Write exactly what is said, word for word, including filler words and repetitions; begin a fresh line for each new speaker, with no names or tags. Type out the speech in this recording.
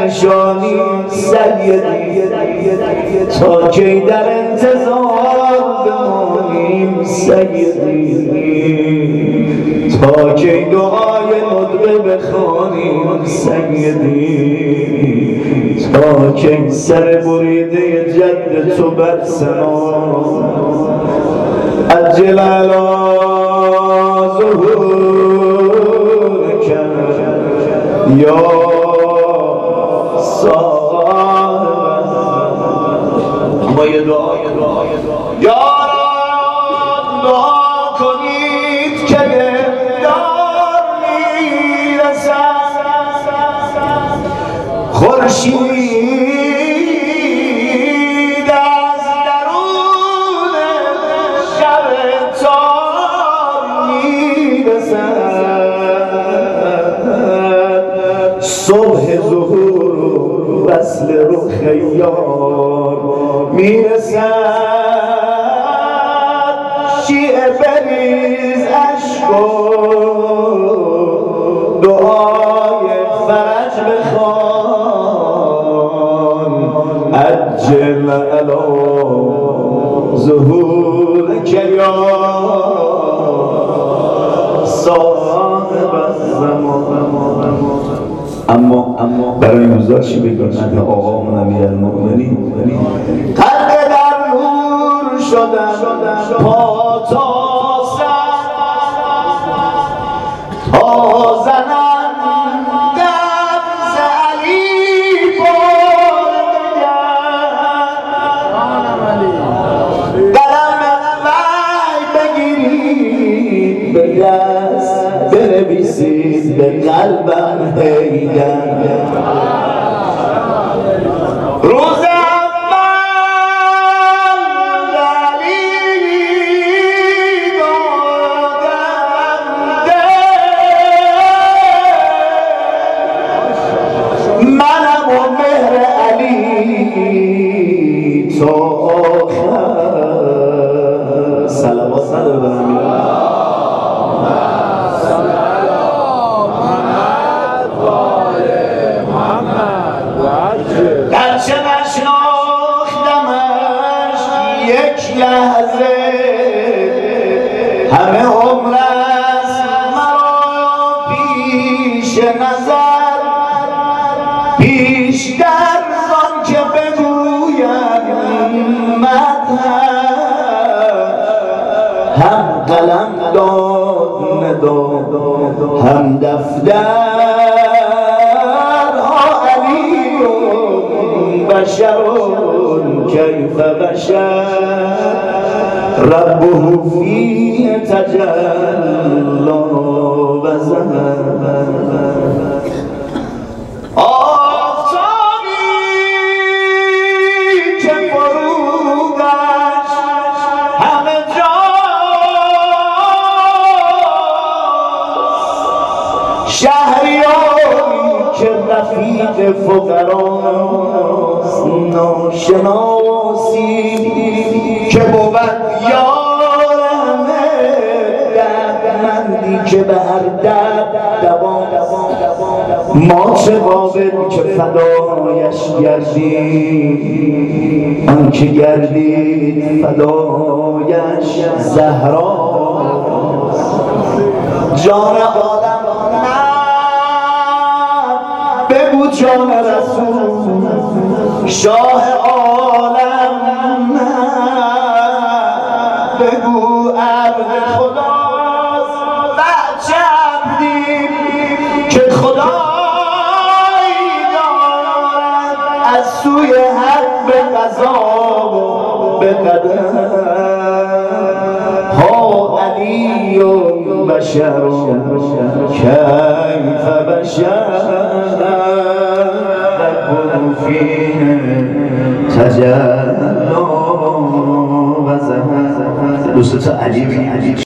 نشانی سیدی تا کی در انتظار بمانیم سیدی تا کی دعای ندبه بخوانیم سیدی تا کی سر بریده جد تو بر سما عجل علی ظهورک یا صاحب اما یه دعا یا دعا کنید که دلدار میرسد خورشید از درون شب تار میرسد صبح ظهور و وصل رخ یار میرسد شیعه بریز عشق و دعای فرج بخوان عجل علی ظهورک یا صاحب الزمان. اما اما برای موزاشی بگم به آقامون امیرالمؤمنین قلب در نور شدن پا تا سر تا زنن دمز علی بار قلم وحی بگیرید به دست بنویسید به قلبم حیدر روز اول علی دادم ده منم و مهر علی تا آخر صلوات نداره برم گرچه نشناختمش یک لحظه همه عمر است مرا پیش نظر بیشتر زان که بگویم مدحش هم قلم داد نداد هم دفتر بشر كيف بشر ربه فيه تجلى وزهر آفتابی که فرودش همه جاست شهریاری که رفیق فقراست ناشناسی که بود یار همه دردمندی که به هر درد دوا ما چه قابل که فدایش گردید آن که گردید فدایش زهرا جان آدم بگو جان رسول شاه عالم بگو عبد خداست بچه عبدی که خدایی دارد از سوی حق به قضا و به قدر ها علی و بشر کیف بشر فيه تجلى وزهر دوست عجیبی